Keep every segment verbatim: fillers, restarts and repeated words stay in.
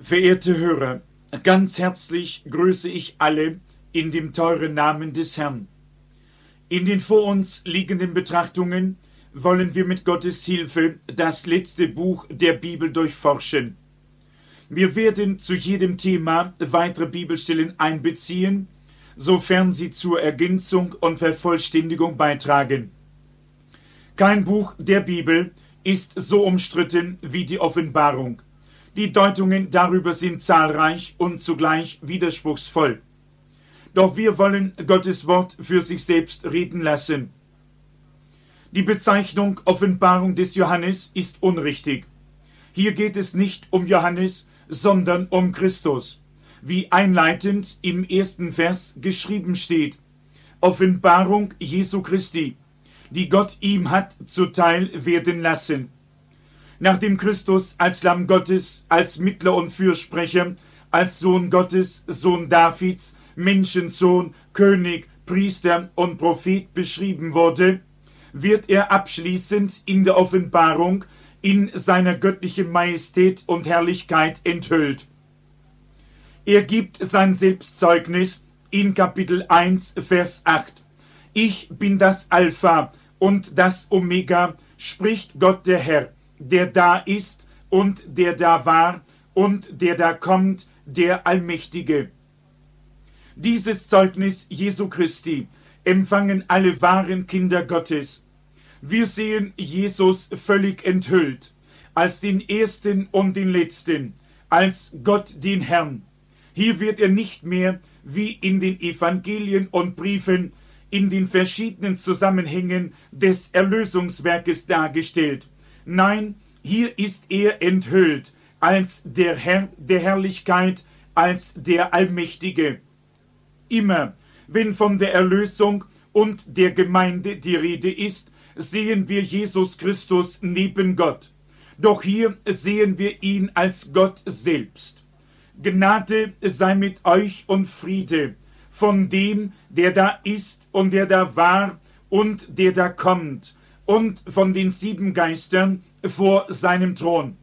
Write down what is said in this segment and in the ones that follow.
Verehrte Hörer, ganz herzlich grüße ich alle in dem teuren Namen des Herrn. In den vor uns liegenden Betrachtungen wollen wir mit Gottes Hilfe das letzte Buch der Bibel durchforschen. Wir werden zu jedem Thema weitere Bibelstellen einbeziehen, sofern sie zur Ergänzung und Vervollständigung beitragen. Kein Buch der Bibel ist so umstritten wie die Offenbarung. Die Deutungen darüber sind zahlreich und zugleich widerspruchsvoll. Doch wir wollen Gottes Wort für sich selbst reden lassen. Die Bezeichnung Offenbarung des Johannes ist unrichtig. Hier geht es nicht um Johannes, sondern um Christus. Wie einleitend im ersten Vers geschrieben steht: Offenbarung Jesu Christi, die Gott ihm hat zuteil werden lassen. Nachdem Christus als Lamm Gottes, als Mittler und Fürsprecher, als Sohn Gottes, Sohn Davids, Menschensohn, König, Priester und Prophet beschrieben wurde, wird er abschließend in der Offenbarung in seiner göttlichen Majestät und Herrlichkeit enthüllt. Er gibt sein Selbstzeugnis in Kapitel eins, Vers acht. Ich bin das Alpha und das Omega, spricht Gott der Herr, der da ist und der da war und der da kommt, der Allmächtige. Dieses Zeugnis Jesu Christi empfangen alle wahren Kinder Gottes. Wir sehen Jesus völlig enthüllt, als den Ersten und den Letzten, als Gott den Herrn. Hier wird er nicht mehr, wie in den Evangelien und Briefen, in den verschiedenen Zusammenhängen des Erlösungswerkes dargestellt. Nein, hier ist er enthüllt als der Herr der Herrlichkeit, als der Allmächtige. Immer, wenn von der Erlösung und der Gemeinde die Rede ist, sehen wir Jesus Christus neben Gott. Doch hier sehen wir ihn als Gott selbst. Gnade sei mit euch und Friede von dem, der da ist und der da war und der da kommt, und von den sieben Geistern vor seinem Thron.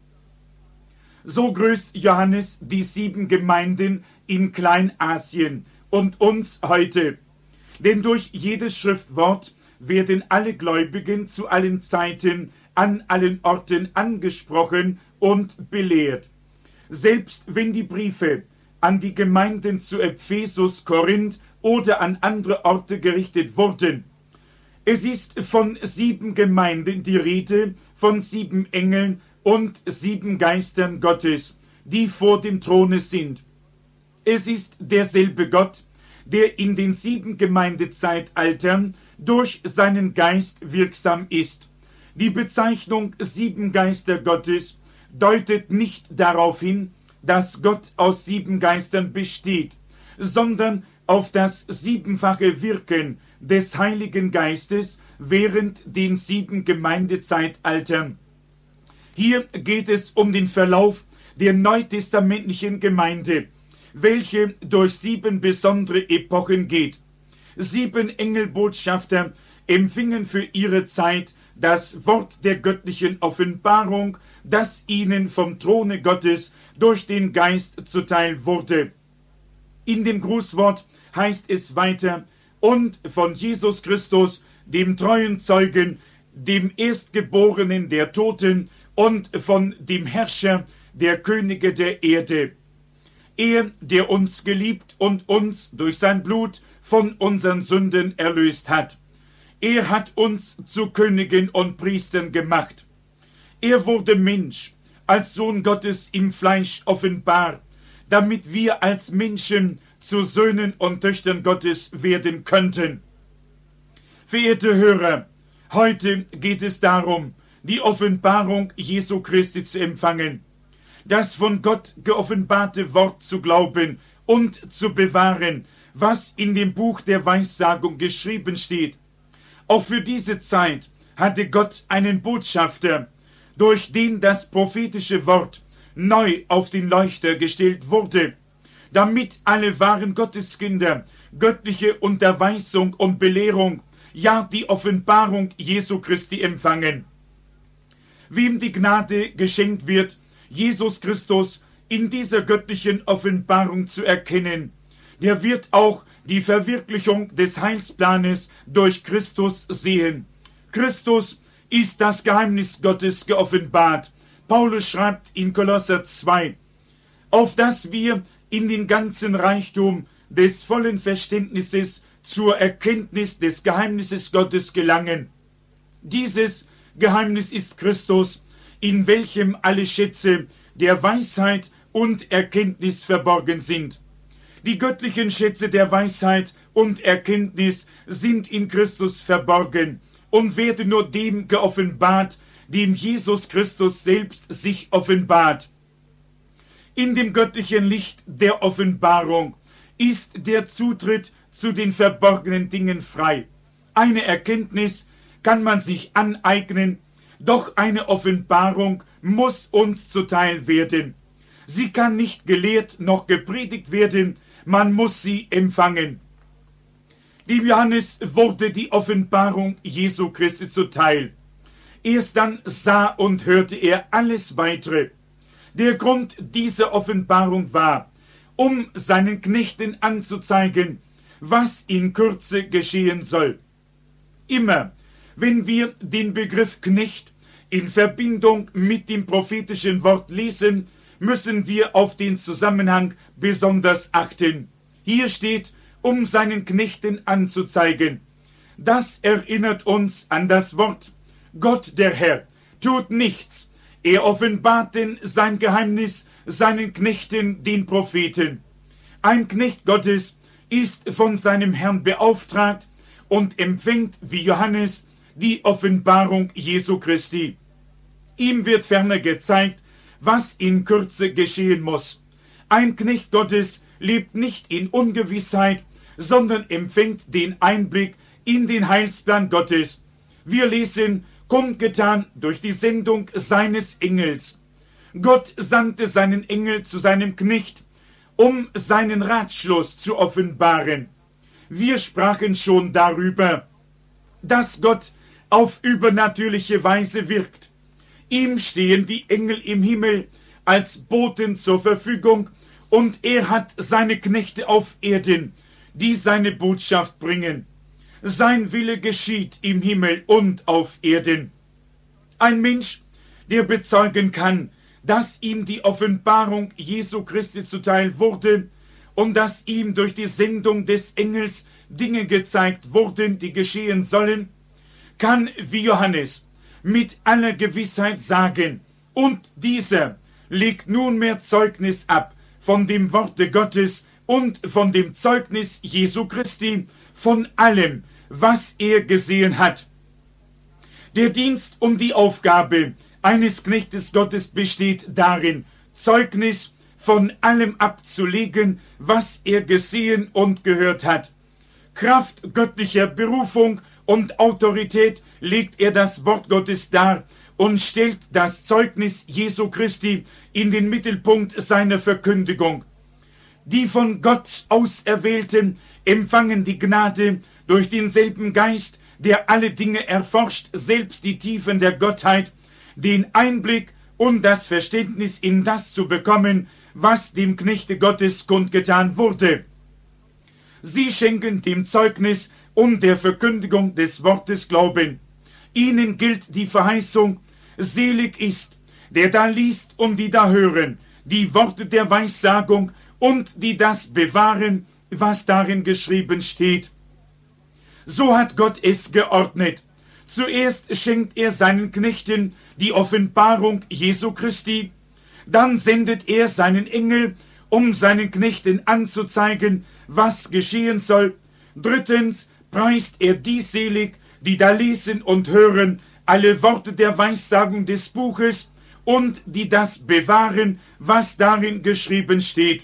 So grüßt Johannes die sieben Gemeinden in Kleinasien und uns heute. Denn durch jedes Schriftwort werden alle Gläubigen zu allen Zeiten an allen Orten angesprochen und belehrt. Selbst wenn die Briefe an die Gemeinden zu Ephesus, Korinth oder an andere Orte gerichtet wurden, es ist von sieben Gemeinden die Rede, von sieben Engeln und sieben Geistern Gottes, die vor dem Throne sind. Es ist derselbe Gott, der in den sieben Gemeindezeitaltern durch seinen Geist wirksam ist. Die Bezeichnung sieben Geister Gottes deutet nicht darauf hin, dass Gott aus sieben Geistern besteht, sondern auf das siebenfache Wirken des Heiligen Geistes während den sieben Gemeindezeitaltern. Hier geht es um den Verlauf der neutestamentlichen Gemeinde, welche durch sieben besondere Epochen geht. Sieben Engelbotschafter empfingen für ihre Zeit das Wort der göttlichen Offenbarung, das ihnen vom Throne Gottes durch den Geist zuteil wurde. In dem Grußwort heißt es weiter: und von Jesus Christus, dem treuen Zeugen, dem Erstgeborenen der Toten und von dem Herrscher der Könige der Erde. Er, der uns geliebt und uns durch sein Blut von unseren Sünden erlöst hat. Er hat uns zu Königen und Priestern gemacht. Er wurde Mensch, als Sohn Gottes im Fleisch offenbar, damit wir als Menschen zu Söhnen und Töchtern Gottes werden könnten. Verehrte Hörer, heute geht es darum, die Offenbarung Jesu Christi zu empfangen, das von Gott geoffenbarte Wort zu glauben und zu bewahren, was in dem Buch der Weissagung geschrieben steht. Auch für diese Zeit hatte Gott einen Botschafter, durch den das prophetische Wort neu auf den Leuchter gestellt wurde, damit alle wahren Gotteskinder göttliche Unterweisung und Belehrung, ja die Offenbarung Jesu Christi empfangen. Wem die Gnade geschenkt wird, Jesus Christus in dieser göttlichen Offenbarung zu erkennen. Der wird auch die Verwirklichung des Heilsplanes durch Christus sehen. Christus ist das Geheimnis Gottes geoffenbart. Paulus schreibt in Kolosser zwei, auf dass wir in den ganzen Reichtum des vollen Verständnisses zur Erkenntnis des Geheimnisses Gottes gelangen. Dieses Geheimnis ist Christus, in welchem alle Schätze der Weisheit und Erkenntnis verborgen sind. Die göttlichen Schätze der Weisheit und Erkenntnis sind in Christus verborgen und werden nur dem geoffenbart, dem Jesus Christus selbst sich offenbart. In dem göttlichen Licht der Offenbarung ist der Zutritt zu den verborgenen Dingen frei. Eine Erkenntnis kann man sich aneignen, doch eine Offenbarung muss uns zuteil werden. Sie kann nicht gelehrt noch gepredigt werden, man muss sie empfangen. Dem Johannes wurde die Offenbarung Jesu Christi zuteil. Erst dann sah und hörte er alles Weitere. Der Grund dieser Offenbarung war, um seinen Knechten anzuzeigen, was in Kürze geschehen soll. Immer, wenn wir den Begriff Knecht in Verbindung mit dem prophetischen Wort lesen, müssen wir auf den Zusammenhang besonders achten. Hier steht, um seinen Knechten anzuzeigen. Das erinnert uns an das Wort, Gott der Herr tut nichts. Er offenbart denn sein Geheimnis seinen Knechten, den Propheten. Ein Knecht Gottes ist von seinem Herrn beauftragt und empfängt wie Johannes die Offenbarung Jesu Christi. Ihm wird ferner gezeigt, was in Kürze geschehen muss. Ein Knecht Gottes lebt nicht in Ungewissheit, sondern empfängt den Einblick in den Heilsplan Gottes. Wir lesen, kundgetan durch die Sendung seines Engels. Gott sandte seinen Engel zu seinem Knecht, um seinen Ratschluss zu offenbaren. Wir sprachen schon darüber, dass Gott auf übernatürliche Weise wirkt. Ihm stehen die Engel im Himmel als Boten zur Verfügung und er hat seine Knechte auf Erden, die seine Botschaft bringen. Sein Wille geschieht im Himmel und auf Erden. Ein Mensch, der bezeugen kann, dass ihm die Offenbarung Jesu Christi zuteil wurde und dass ihm durch die Sendung des Engels Dinge gezeigt wurden, die geschehen sollen, kann wie Johannes mit aller Gewissheit sagen, und dieser legt nunmehr Zeugnis ab von dem Worte Gottes und von dem Zeugnis Jesu Christi, von allem, was er gesehen hat. Der Dienst und die Aufgabe eines Knechtes Gottes besteht darin, Zeugnis von allem abzulegen, was er gesehen und gehört hat. Kraft göttlicher Berufung und Autorität legt er das Wort Gottes dar und stellt das Zeugnis Jesu Christi in den Mittelpunkt seiner Verkündigung. Die von Gott Auserwählten empfangen die Gnade durch denselben Geist, der alle Dinge erforscht, selbst die Tiefen der Gottheit, den Einblick und das Verständnis in das zu bekommen, was dem Knechte Gottes kundgetan wurde. Sie schenken dem Zeugnis und der Verkündigung des Wortes Glauben. Ihnen gilt die Verheißung, selig ist, der da liest und die da hören, die Worte der Weissagung und die das bewahren, was darin geschrieben steht. So hat Gott es geordnet. Zuerst schenkt er seinen Knechten die Offenbarung Jesu Christi, dann sendet er seinen Engel, um seinen Knechten anzuzeigen, was geschehen soll. Drittens preist er die selig, die da lesen und hören alle Worte der Weissagung des Buches und die das bewahren, was darin geschrieben steht.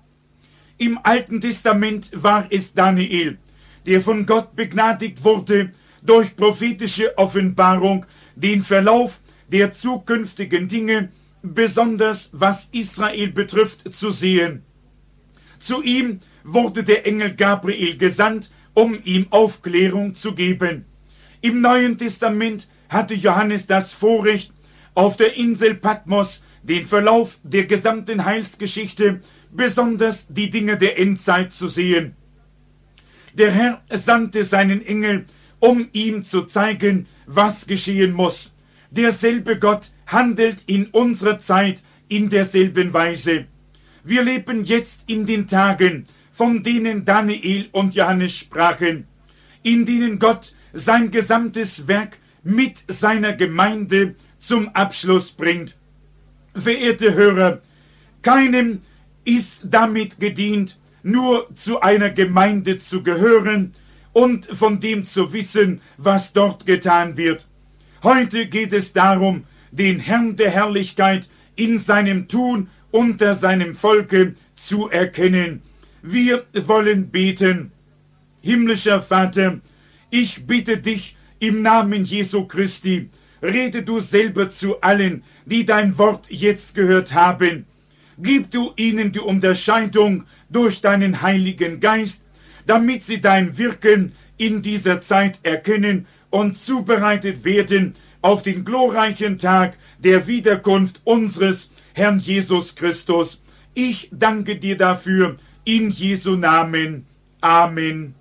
Im Alten Testament war es Daniel, der von Gott begnadigt wurde, durch prophetische Offenbarung den Verlauf der zukünftigen Dinge, besonders was Israel betrifft, zu sehen. Zu ihm wurde der Engel Gabriel gesandt, um ihm Aufklärung zu geben. Im Neuen Testament hatte Johannes das Vorrecht, auf der Insel Patmos den Verlauf der gesamten Heilsgeschichte, besonders die Dinge der Endzeit zu sehen. Der Herr sandte seinen Engel, um ihm zu zeigen, was geschehen muss. Derselbe Gott handelt in unserer Zeit in derselben Weise. Wir leben jetzt in den Tagen, von denen Daniel und Johannes sprachen, in denen Gott sein gesamtes Werk mit seiner Gemeinde zum Abschluss bringt. Verehrte Hörer, keinem ist damit gedient, nur zu einer Gemeinde zu gehören und von dem zu wissen, was dort getan wird. Heute geht es darum, den Herrn der Herrlichkeit in seinem Tun unter seinem Volke zu erkennen. Wir wollen beten. Himmlischer Vater, ich bitte dich im Namen Jesu Christi, rede du selber zu allen, die dein Wort jetzt gehört haben. Gib du ihnen die Unterscheidung durch deinen Heiligen Geist, damit sie dein Wirken in dieser Zeit erkennen und zubereitet werden auf den glorreichen Tag der Wiederkunft unseres Herrn Jesus Christus. Ich danke dir dafür in Jesu Namen. Amen.